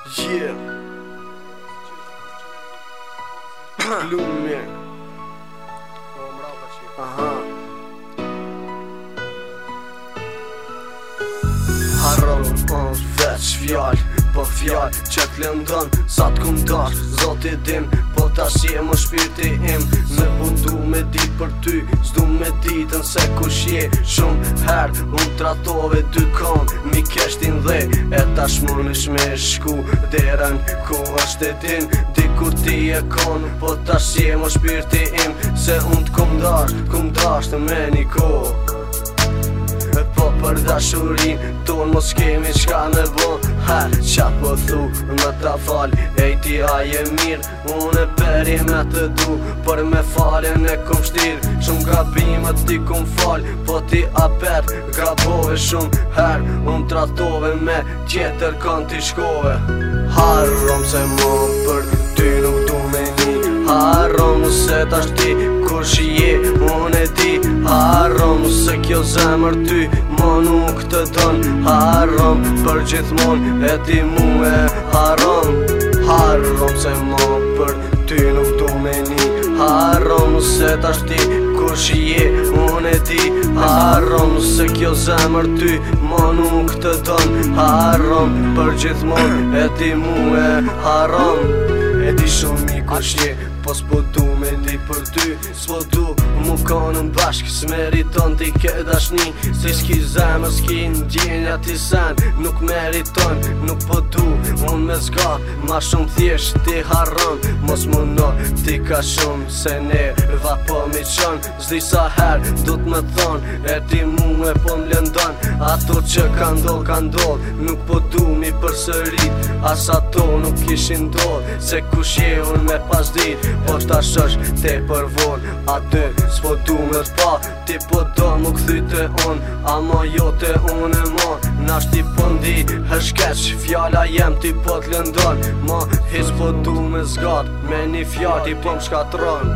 Yeah. Lumë mirë. Aha. Harron veç fjall, po fjall që t'lëndon sa t'kum dash, zoti dim, po tash je më shpirti im. Me bundu me dit për ty, s'du me ditën se kush je. Shumë her, unë tratove dy kon, mi keshtin dhe e tash mënish me shku derën ku është e din. Dikur ti e kon, po tash je më shpirti im. Se unë t'kum dash të me një kohë. Po për dashurin ton mos kemi qka me bon. Qa po thu me ta fal, ej ti aje mirë, unë e beri me të du, për me falen e kom shtir. Shumë gabimet ti kom fal, po ti apet grabove shumë her. Unë tratove me tjetër kanë ti shkove. Harrom se mo për ty nuk du me një. Harrom se tash ti kush je, unë e di. Harrom se kjo zemër ty mo nuk të don. Harrom për gjithmon e ti mu e harrom. Harrom se mo për ty nuk du me një. Harrom se tash ti kush je, unë e di. Harrom se kjo zemër ty mo nuk të don. Harrom për gjithmon e ti mu e harrom. E di shumë i kush je, po s'po du me ndi për ty. S'po du mu konën bashk, s'meriton t'i ke dashni. Si s'ki zemë, s'ki ndjenja ti sen, nuk meriton. Nuk po du, unë me zgat, ma shumë thjesht ti harron. Mos më no, ti ka shumë, se ne va po mi qon. Zdi sa her, du t'me thon, e ti mu e po m'lendon. Ato që ka ndodh, nuk po du mi përsërit. As ato nuk ishin ndodh, se kush je unë me pas dit. Po tash është te përvon, aty s'po du me t'pa. Ti po do mu këthyte unë, ama jo te unë e mon. Nash ti po ndi, hëshkeq, fjalla jem ti po t'lëndon. Ma hiq po du me zgat, me një fjall ti po m'shkatron.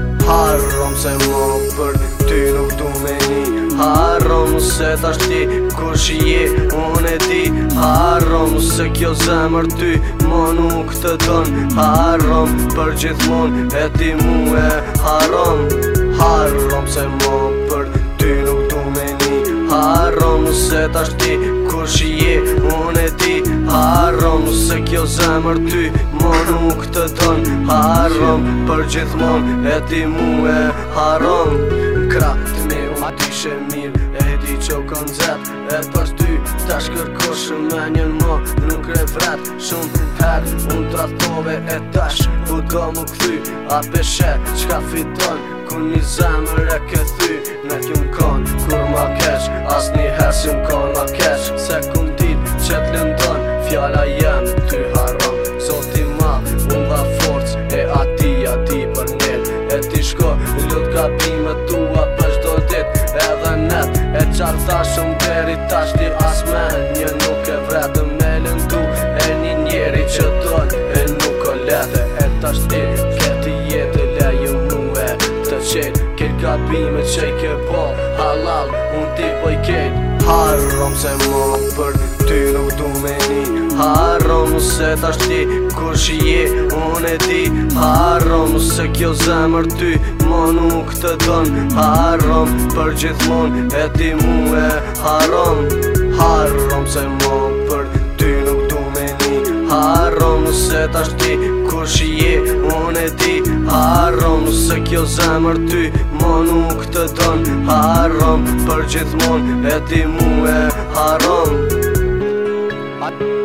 Harrom se mo për ty nuk du me një. Harrom se tash ti kush je, unë e di. Harrom se kjo zemër ty mo nuk të don. Harrom për gjithmon e ti mu e harrom. Harrom se mo për ty nuk du me një. Harrom se tash ti kush je, unë e di. Harrom se kjo zemër ty mo nuk të don. Harrom për gjithmon e ti mu e harrom. Krah të me unë t'ishe mirë, e di që u kon zet. E për ty tash kërkosh me njën mo, nuk re vret. Shumë her unë tratove e tash u do mu këthy. A peshe qka fiton, kur një zemër e këthy. Me t'jum kon, kur ma keq, as një hes jum kon ma keq. Se kun dit që t'lëndon, fjalla jem ty harrom. Zoti ma, unë va forc, e ati për njet. E ti shko, lut gabimet tua për shdo dit. Edhe net, e qarë thashëm deri tash ti as me një nuk e vretë me lëndu. E një njeri që don, e nuk o lete. E tash ti, këti jetë leju mu e të qenë. Këtë gabimet që i ke po, halal, unë ti po i ketë. Harrom se mo për ty nuk du me një. Harrom se tash ti kush je, unë e di. Harrom se kjo zemër ty mo nuk të don. Harrom për gjithmon e ti mu e harrom. Harrom se mo për ty nuk du me një. Harrom se tash ti kush je, unë e di. Harrom se kjo zemër ty mo nuk të don. Harrom për gjithmon e ti mu e harrom.